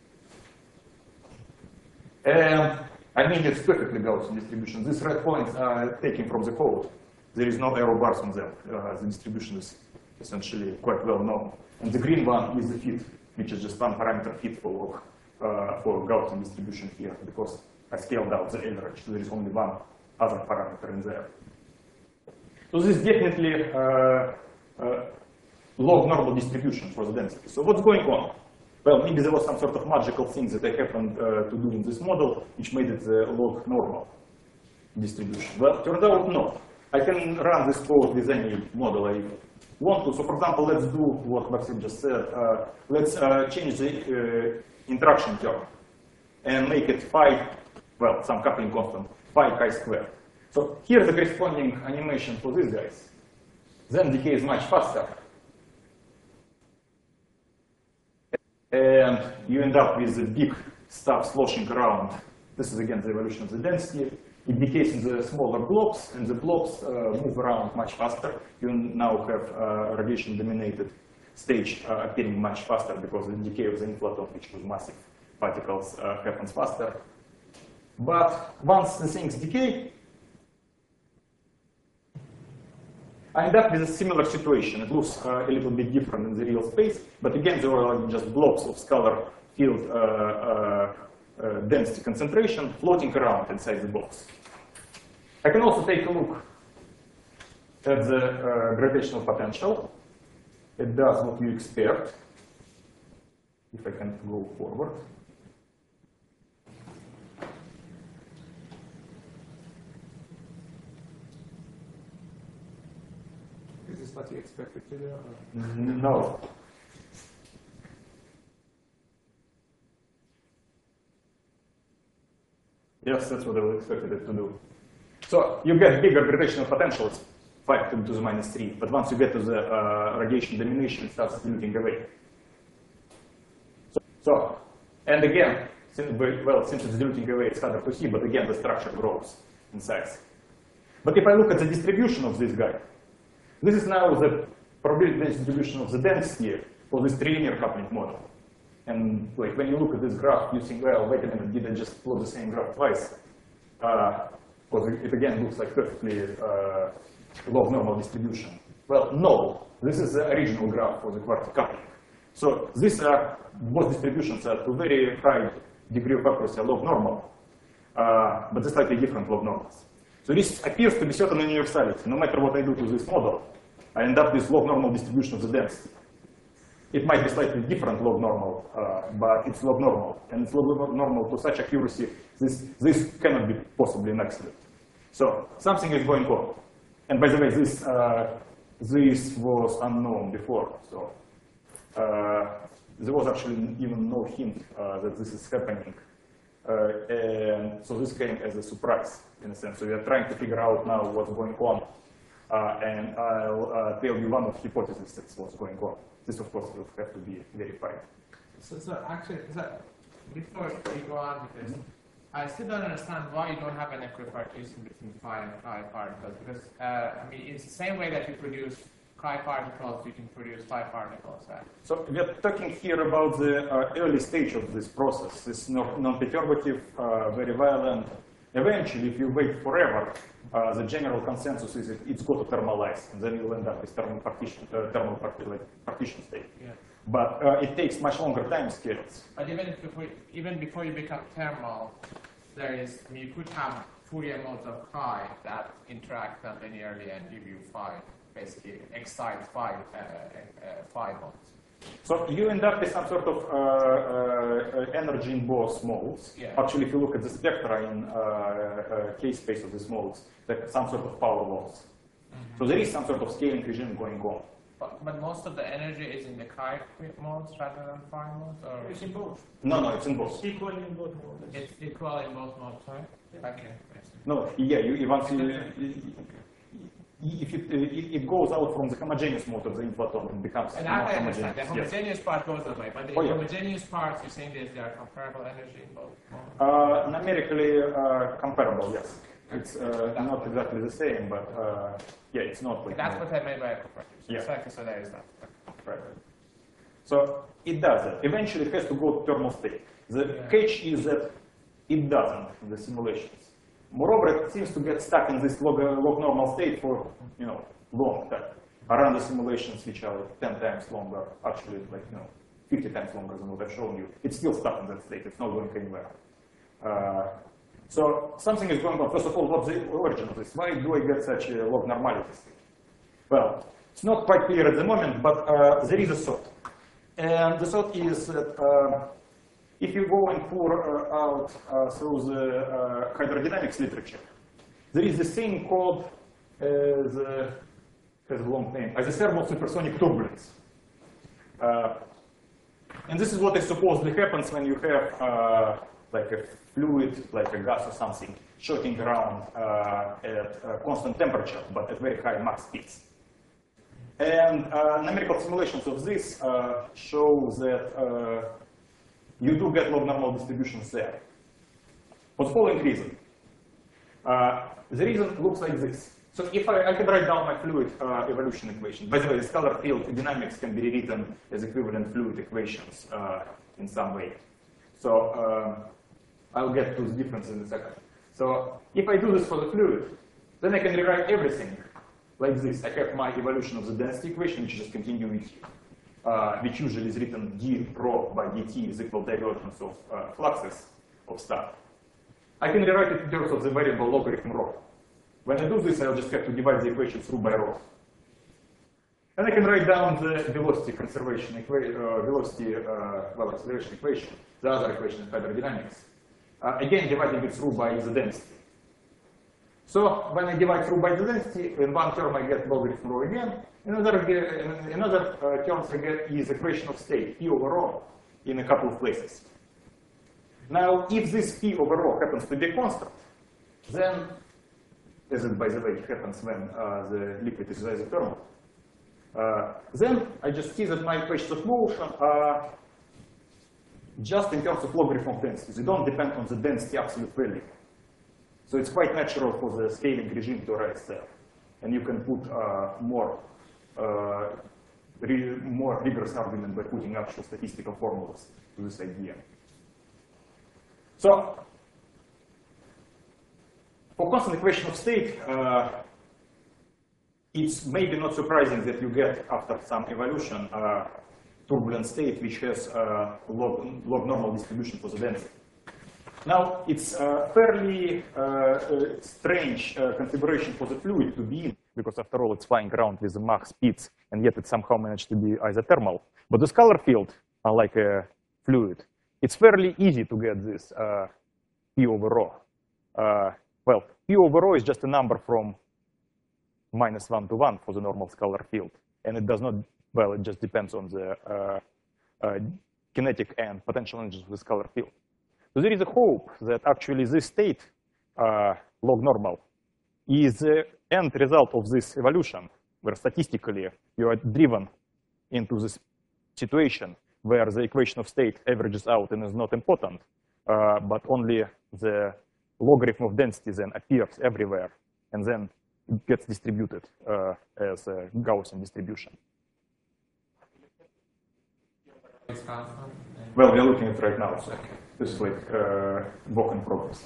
S1: And I mean it's perfectly Gaussian distribution. These red points are taken from the code. There is no arrow bars on them. The distribution is essentially quite well known. And the green one is the fit, which is just one parameter fit for Gaussian distribution here, because I scaled out the average, so there is only one other parameter in there. So this is definitely log normal distribution for the density. So what's going on? Well, maybe there was some sort of magical thing that I happened to do in this model, which made it log normal distribution. Well, turned out no. I can run this code with any model I want to. So for example, let's do what Maxim just said. Let's change the interaction term and make it phi, well, some coupling constant, phi chi squared. So here's the corresponding animation for these guys. Then decay is much faster. And you end up with the big stuff sloshing around. This is again the evolution of the density. It decays in the smaller blobs, and the blobs move around much faster. You now have radiation-dominated stage appearing much faster because the decay of the inflaton, which was massive particles, happens faster. But once the things decay, I end up with a similar situation. It looks a little bit different in the real space, but again, there are just blobs of scalar field density concentration floating around inside the box. I can also take a look at the gravitational potential. It does what you expect. If I can go forward.
S3: Is this what you expected to do? Or?
S1: No. Yes, that's what I expected it to do. So you get bigger gravitational potentials, 5 to the minus 3, but once you get to the radiation domination, it starts diluting away. So, and again, since it's diluting away, it's harder to see, but again, the structure grows in size. But if I look at the distribution of this guy, this is now the probability distribution of the density for this linear coupling model. And like when you look at this graph, you think, well, wait a minute, did I just plot the same graph twice? Because it again looks like perfectly log normal distribution. Well, no, this is the original graph for the quartic coupling. So these are both distributions are to very high degree of accuracy log normal, but they're slightly different log normals. So this appears to be certain universality. No matter what I do to this model, I end up with log normal distribution of the density. It might be slightly different log normal, but it's log normal. And it's log normal to such accuracy, this cannot be possibly an accident. So something is going on. And by the way, this was unknown before. So there was actually even no hint that this is happening. And so this came as a surprise, in a sense. So we are trying to figure out now what's going on. And I'll tell you one of the hypotheses that's what's going on. This, of course, will have to be verified.
S3: So actually, before we go on with this, I still don't understand why you don't have an equipartition between phi and chi particles. Because, I mean, it's the same way that you produce chi particles, you can produce phi particles, right?
S1: So we are talking here about the early stage of this process, this non-perturbative, very violent. Eventually, if you wait forever, the general consensus is that it's got to thermalize, and then you'll end up with thermal partition state.
S3: Yeah.
S1: But it takes much longer time scales.
S3: But even before you become thermal, you could have Fourier modes of chi that interact linearly and give you phi, basically excite phi modes.
S1: So you end up with some sort of energy in both modes.
S3: Yeah.
S1: Actually, if you look at the spectra in K-space of these modes, there's some sort of power loss. So there is some sort of scaling regime going on.
S3: But most of the energy is in the chi modes rather than phi modes? Or?
S4: It's in both.
S1: No, it's in both.
S4: It's equal in both modes.
S3: It's equal in both modes, right? Okay.
S1: No, yeah, if it goes out from the homogeneous mode of the inflaton, it becomes
S3: And
S1: not
S3: I understand. The
S1: homogeneous.
S3: homogeneous part goes away, but the
S1: Oh, yeah.
S3: homogeneous parts, you're saying that they are comparable energy in both modes?
S1: Numerically comparable, yes. It's not exactly the same, but yeah, it's not like.
S3: That's what I meant by equipartition.
S1: Yeah.
S3: Exactly, so there is that.
S1: Right. So it does that. Eventually, it has to go to thermal state. The catch is that it doesn't in the simulations. Moreover, it seems to get stuck in this log normal state for long time. run the simulations which are like 10 times longer, actually like 50 times longer than what I've shown you. It's still stuck in that state. It's not going anywhere. So something is going on. First of all, what's the origin of this? Why do I get such a log normality state? Well, it's not quite clear at the moment, but there is a thought. And the thought is that if you go and pour out through the hydrodynamics literature, there is the same code as has a long name, as a thermal supersonic turbulence. And this is what supposedly happens when you have like a fluid, like a gas or something, shooting around at constant temperature, but at very high Mach speeds. And numerical simulations of this show that you do get log normal distributions there. For the following reason. The reason looks like this. So if I can write down my fluid evolution equation. By the way, the scalar field dynamics can be rewritten as equivalent fluid equations in some way. So I'll get to the difference in a second. So if I do this for the fluid, then I can rewrite everything like this. I have my evolution of the density equation, which is continuity, which usually is written d rho by dt is equal divergence of fluxes of stuff. I can rewrite it in terms of the variable logarithm rho. When I do this, I'll just have to divide the equation through by rho. And I can write down the velocity conservation equation, acceleration equation, the other equation in hydrodynamics. Again, dividing it through by the density. So when I divide through by the density, in one term I get logarithm rho again. In another terms I get is equation of state, P over rho, in a couple of places. Now, if this P over rho happens to be a constant, then, as it, by the way, happens when the liquid is isothermal, then I just see that my equations of motion are just in terms of logarithm of density. They don't depend on the density absolute value. So it's quite natural for the scaling regime to arise there. And you can put more rigorous argument by putting actual statistical formulas to this idea. So for constant equation of state, it's maybe not surprising that you get, after some evolution, turbulent state which has log normal distribution for the density. Now, it's a fairly strange configuration for the fluid to be in, because after all, it's flying around with the Mach speeds, and yet it somehow managed to be isothermal. But the scalar field, unlike a fluid, it's fairly easy to get this P over rho. Well, P over rho is just a number from -1 to 1 for the normal scalar field. And it does not, well, it just depends on the kinetic and potential energies of the scalar field. So there is a hope that actually this state, log normal, is the end result of this evolution, where statistically you are driven into this situation where the equation of state averages out and is not important, but only the logarithm of density then appears everywhere, and then it gets distributed as a Gaussian distribution. Well, we're looking at it right now, so this is like work in progress.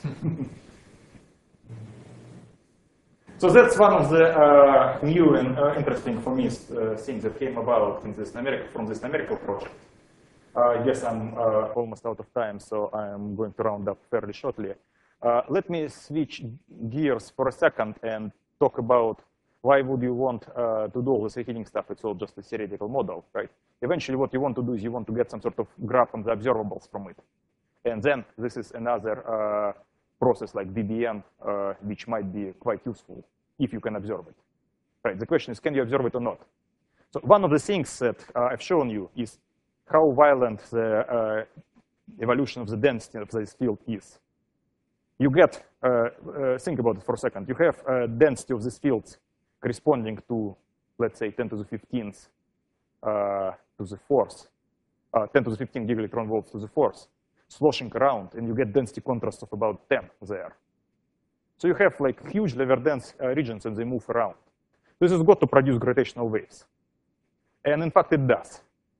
S1: So that's one of the new and interesting for me things that came about in this from this numerical project. Yes, I'm almost out of time, so I'm going to round up fairly shortly. Let me switch gears for a second and talk about why would you want to do all this reheating stuff. It's all just a theoretical model, right? Eventually, what you want to do is you want to get some sort of graph on the observables from it. And then this is another process like BBN, which might be quite useful if you can observe it. Right? The question is, can you observe it or not? So one of the things that I've shown you is how violent the evolution of the density of this field is. You get, think about it for a second. You have a density of these fields corresponding to, let's say, 10 to the 15th to the force, 10 to the 15 gigaelectron volts to the force, sloshing around, and you get density contrast of about 10 there. So you have like huge lever-dense regions, and they move around. This has got to produce gravitational waves. And in fact, it does.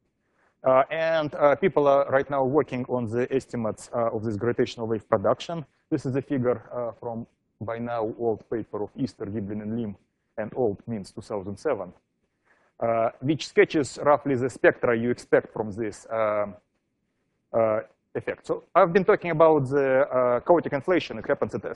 S1: People are right now working on the estimates of this gravitational wave production. This is a figure from, by now, old paper of Easter, Giblin, and Lim, and old means 2007. which sketches roughly the spectra you expect from this effect. So I've been talking about the chaotic inflation. It happens at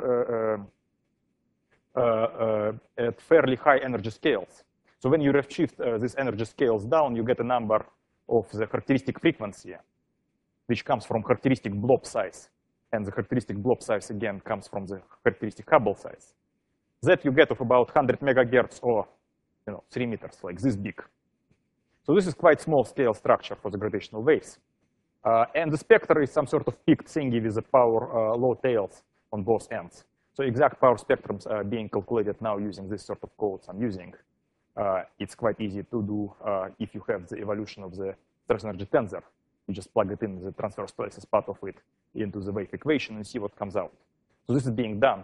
S1: fairly high energy scales. So when you redshift these energy scales down, you get a number of the characteristic frequency, which comes from characteristic blob size. And the characteristic blob size, again, comes from the characteristic Hubble size. That you get of about 100 megahertz or 3 meters, like this big. So this is quite small scale structure for the gravitational waves. And the spectra is some sort of peaked thingy with the power low tails on both ends. So exact power spectrums are being calculated now using this sort of codes I'm using. It's quite easy to do if you have the evolution of the stress energy tensor. You just plug it in the transverse place as part of it into the wave equation and see what comes out. So this is being done.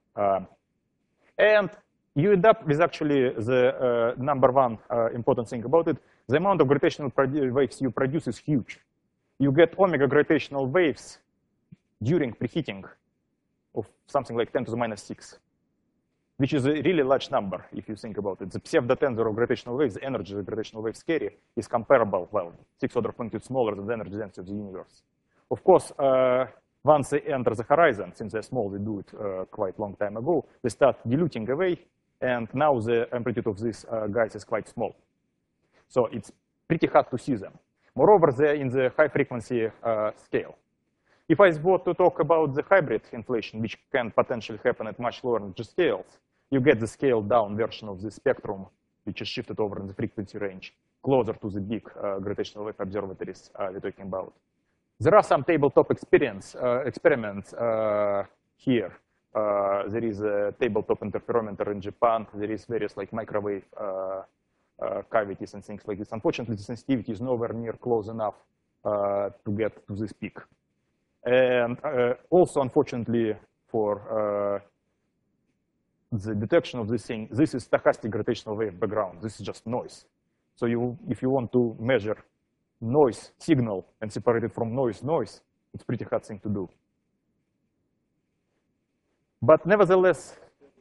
S1: And you end up with actually the number one important thing about it. The amount of gravitational waves you produce is huge. You get omega gravitational waves during preheating of something like 10 to the minus 6, which is a really large number if you think about it. The pseudo-tensor of gravitational waves, the energy the gravitational waves carry, is comparable, well, 6 order of magnitude smaller than the energy density of the universe. Of course, once they enter the horizon, since they're small, they do it quite a long time ago, they start diluting away, and now the amplitude of these guys is quite small. So it's pretty hard to see them. Moreover, they're in the high frequency scale. If I were to talk about the hybrid inflation, which can potentially happen at much lower energy scales, you get the scaled down version of the spectrum, which is shifted over in the frequency range, closer to the big gravitational wave observatories we're talking about. There are some tabletop experiments here. There is a tabletop interferometer in Japan. There is various like microwave cavities and things like this. Unfortunately, the sensitivity is nowhere near close enough to get to this peak. And also, unfortunately, for the detection of this thing, this is stochastic gravitational wave background. This is just noise. So if you want to measure noise signal and separate it from noise, it's a pretty hard thing to do. But nevertheless,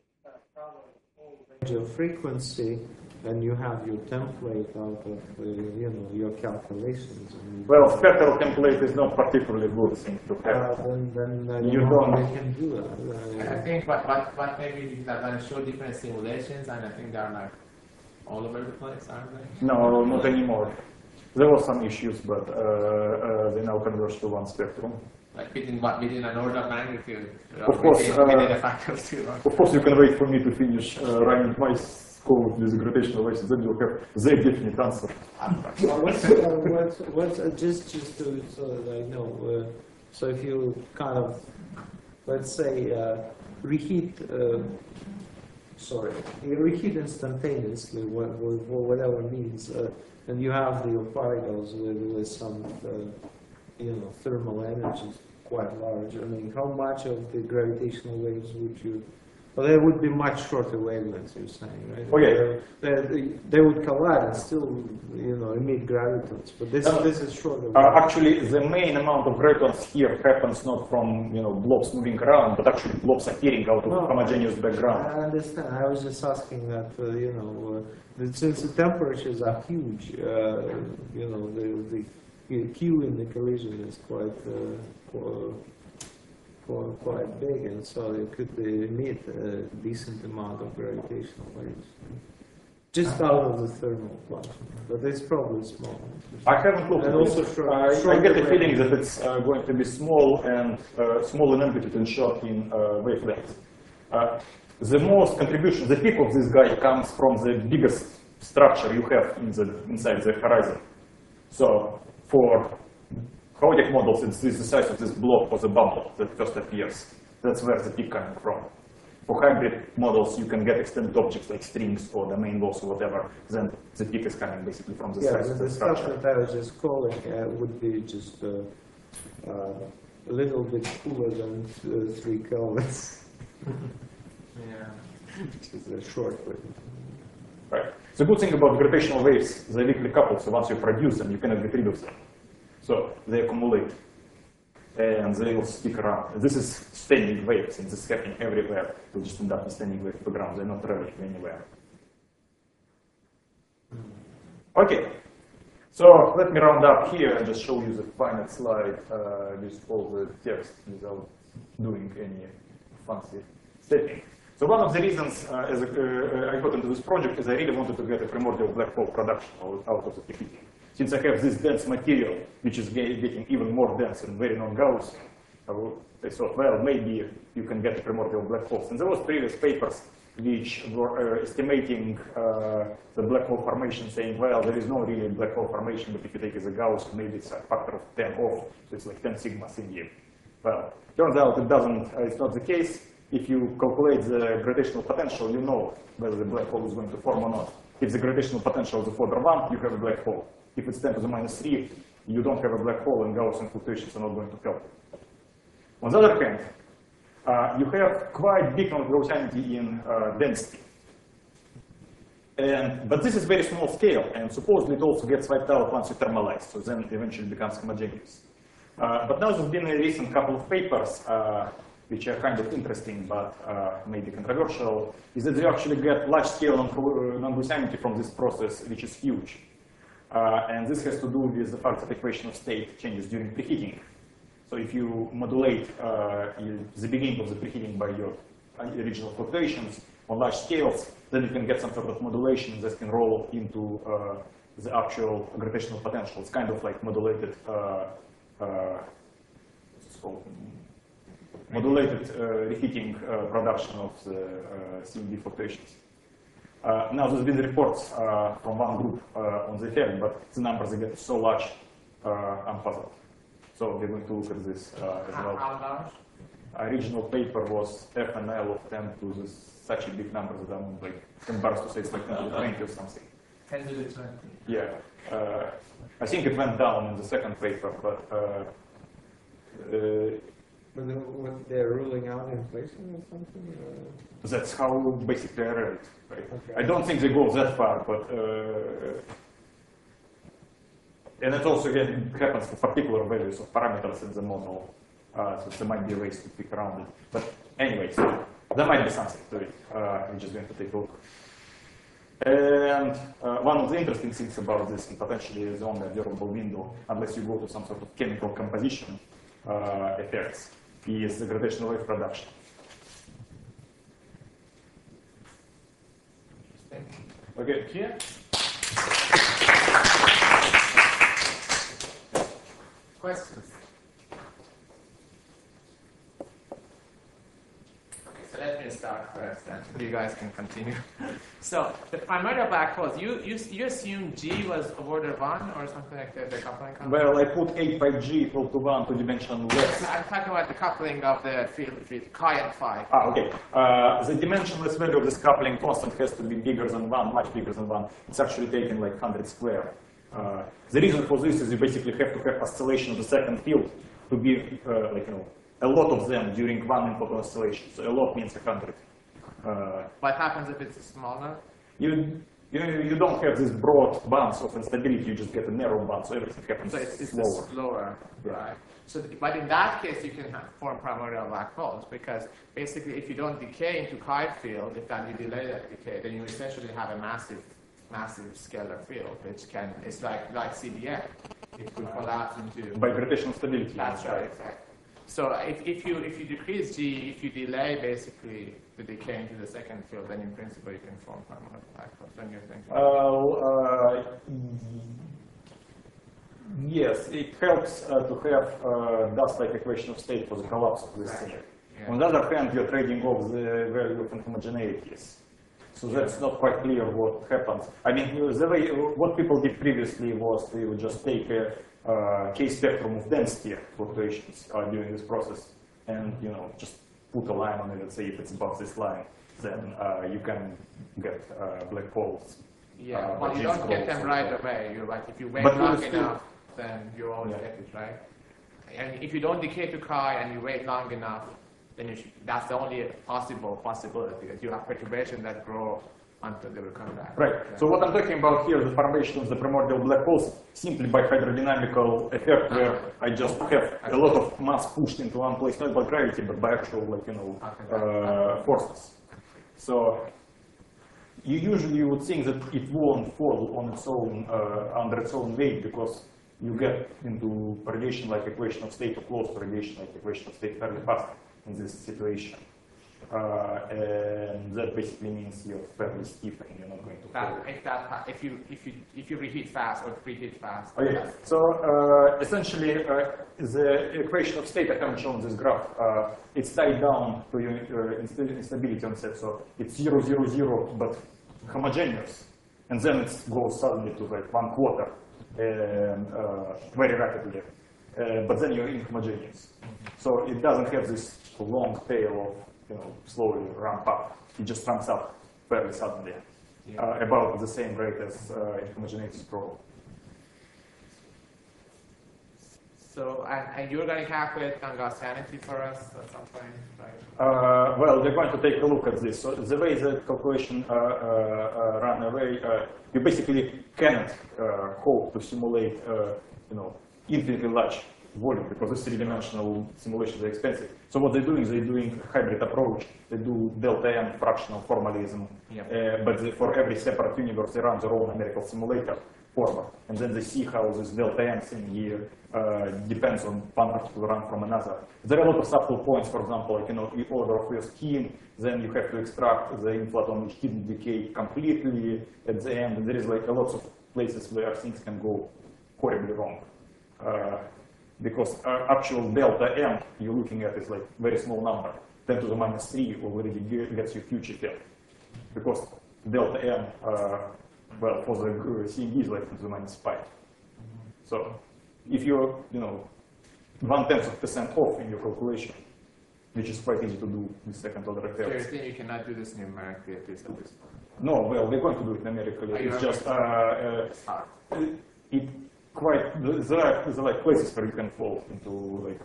S2: Your frequency, and you have your template out of your calculations.
S1: well, spectral template is not particularly good thing to have.
S2: Then
S1: You
S2: how
S1: don't-
S2: they can do that.
S3: I think what maybe they're going to show different simulations, and I think they're like all over the place, aren't they?
S1: No, not anymore. There were some issues, but they now converge to one spectrum.
S3: Like within an order of magnitude,
S1: Of course,
S3: within a factor of 0.
S1: Of course, you can wait for me to finish running my code with gravitational waves, then you'll have the definite answer.
S2: Just to, so that I know, so if you kind of, let's say, reheat, you reheat instantaneously, whatever means, and you have your particles with some, thermal energy quite large. I mean, how much of the gravitational waves would you? Well, they would be much shorter wavelengths, you're saying, right?
S1: Okay.
S2: They would collide and still, emit gravitons. But this is shorter.
S1: Actually, the main amount of gravitons here happens not from blobs moving around, but actually blobs appearing out of homogeneous background.
S2: I understand. I was just asking that, since the temperatures are huge, the Q in the collision is quite big, and so it could emit a decent amount of gravitational waves. Just out of the thermal plasma, but it's probably small.
S1: I haven't looked
S2: And
S1: at
S2: also
S1: it. I get the feeling that it's going to be small and small in amplitude and short in wavelength. The most contribution, the peak of this guy comes from the biggest structure you have inside the horizon. So for chaotic models, it's the size of this blob or the bubble that first appears. That's where the peak coming from. For hybrid models, you can get extended objects like strings or domain walls or whatever. Then the peak is coming basically from the size of the
S2: The stuff
S1: structure.
S2: that I was just calling would be just a little bit cooler than 3 kelvins,
S3: Yeah.
S2: which is a short wave.
S1: Right. The good thing about gravitational waves, they're weakly coupled, so once you produce them, you cannot get rid of them. So they accumulate, and they will stick around. This is standing waves, and this is happening everywhere. They'll just end up in standing wave background. They're not traveling anywhere. Okay, so let me round up here and just show you the final slide with all the text without doing any fancy setting. So one of the reasons I got into this project is I really wanted to get a primordial black hole production out of the preheating. Since I have this dense material, which is getting even more dense and very non-Gaussian, I thought, well, maybe you can get primordial black holes. And there was previous papers which were estimating the black hole formation, saying, well, there is no really black hole formation, but if you take it as a Gauss, maybe it's a factor of 10 off, so it's like 10 sigmas in here. Well, turns out it doesn't, it's not the case. If you calculate the gravitational potential, you know whether the black hole is going to form or not. If the gravitational potential is of order 1, you have a black hole. If it's 10 to the minus 3, you don't have a black hole, and Gaussian fluctuations are not going to help. On the other hand, you have quite big non-Gaussianity in density. But this is very small scale, and supposedly it also gets wiped out once you thermalize, so then it eventually becomes homogeneous. But now there's been a recent couple of papers which are kind of interesting, but maybe controversial, is that they actually get large-scale non-Gaussianity from this process, which is huge. And this has to do with the fact that equation of state changes during preheating. So if you modulate the beginning of the preheating by your original fluctuations on large scales, then you can get some sort of modulation that can roll into the actual gravitational potential. It's kind of like modulated, what's it called? Modulated reheating production of the CMB fluctuations. Now there's been reports from one group on the effect, but the numbers get so large, I'm puzzled. So we're going to look at this as well.
S3: How large?
S1: Original paper was F and L of 10 to such a big number that I'm like embarrassed to say it's like 10 to the 20 or something.
S3: 10 to the 20.
S1: Yeah. I think it went down in the second paper, but
S2: But they're ruling out inflation or something?
S1: that's how basically I read it. Right?
S2: Okay.
S1: I don't think they go that far, but and it also again happens for particular values of parameters in the model, so there might be ways to pick around it. But anyway, so there might be something to it. We're just going to take a look. And one of the interesting things about this, and potentially is only observable window, unless you go to some sort of chemical composition effects, is the gravitational wave production. Okay, here.
S3: Questions? Okay, so let me start first, and you guys can continue. So the primordial black holes, you assume G was of order 1 or something like that, the coupling constant?
S1: Well, I put 8 pi G equal to 1 to dimension less.
S3: I'm talking about the coupling of the field with chi and phi.
S1: Okay. The dimensionless value of this coupling constant has to be bigger than 1, much bigger than 1. It's actually taken like 100 square. The reason for this is you basically have to have oscillation of the second field to be like, you know, a lot of them during one input oscillation. So a lot means 100.
S3: What happens if it's smaller?
S1: You don't have these broad bands of instability. You just get a narrow band, so everything happens
S3: So it's
S1: slower.
S3: slower,
S1: Yeah.
S3: right? So, but in that case, you can form primordial black holes because basically, if you don't decay into chi field, if then you delay that decay, then you essentially have a massive scalar field, which it's like CDF. It could collapse into.
S1: By gravitational stability.
S3: That's right, exactly. So if you decrease G, if you delay basically the decay into the second field, then in principle you can form primordial black holes. Then you're thinking.
S1: Yes, it helps to have dust-like equation of state for the collapse of this thing.
S3: Yeah.
S1: On the other hand, you're trading off the value of inhomogeneities. So that's not quite clear what happens. I mean, the way, what people did previously was they would just take a K-spectrum of density fluctuations during this process and, you know, just put a line on it and say if it's above this line, then you can get black holes.
S3: Yeah, well, you don't get them right away. You're right. If you wait
S1: But
S3: long
S1: still-
S3: enough, then you always get it, right? And if you don't decay to chi and you wait long enough, then that's the only possibility, that you have perturbation that grow until they will come back.
S1: Right.
S3: Yeah.
S1: So what I'm talking about here is the formation of the primordial black holes simply by hydrodynamical effect, where I just have a lot of mass pushed into one place, not by gravity, but by actual, like, you know, forces. So usually would think that it won't fall on its own, under its own weight, because you get into radiation-like equation of state or close to radiation-like equation of state fairly fast in this situation. And that basically means you're fairly stiff and you're not going to fall.
S3: If you reheat fast or preheat fast.
S1: Okay, so essentially the equation of state I haven't shown this graph. It's tied down to your instability on set. So it's 0, 0, 0, but homogeneous, and then it goes suddenly to like 1/4 very rapidly. But then you're inhomogeneous. So it doesn't have this long tail of slowly ramp up. It just ramps up fairly suddenly, about the same rate as inhomogeneous growth.
S3: So, and you're going to calculate Gaussianity for us at some point, right?
S1: Well, we're going to take a look at this. So the way the calculation run away, you basically cannot hope to simulate, infinitely large volume, because this three-dimensional simulations are expensive. So what they're doing is they're doing a hybrid approach. They do delta M fractional formalism, but for every separate universe they run their own numerical simulator format, and then they see how this delta M thing here depends on one particular run from another. There are a lot of subtle points, for example, like in order of your scheme, then you have to extract the inflaton which didn't decay completely at the end, and there is like a lot of places where things can go horribly wrong. Because actual delta M you're looking at is like very small number. 10 to the minus 3 already gets you huge effect. Because delta M, well, for the CMB is like 10 to the minus 5. So if you're, 0.1% off in your calculation, which is quite easy to do with second order
S3: So
S1: effects.
S3: you're saying you cannot do this numerically at least at this point?
S1: No, well, we're going to do it numerically. It's just, there are like places where you can fall into like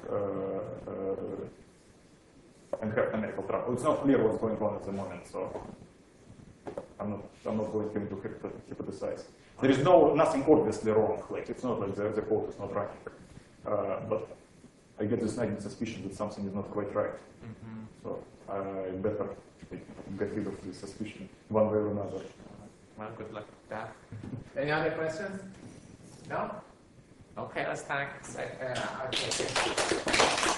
S1: and have numerical trouble. It's not clear what's going on at the moment, so I'm not going to hypothesize. There is nothing obviously wrong. Like it's not like the code is not running, but I get this nagging suspicion that something is not quite right. So I better get rid of this suspicion one way or another.
S3: Well, good luck with that. Any other questions? No? Okay, let's thank.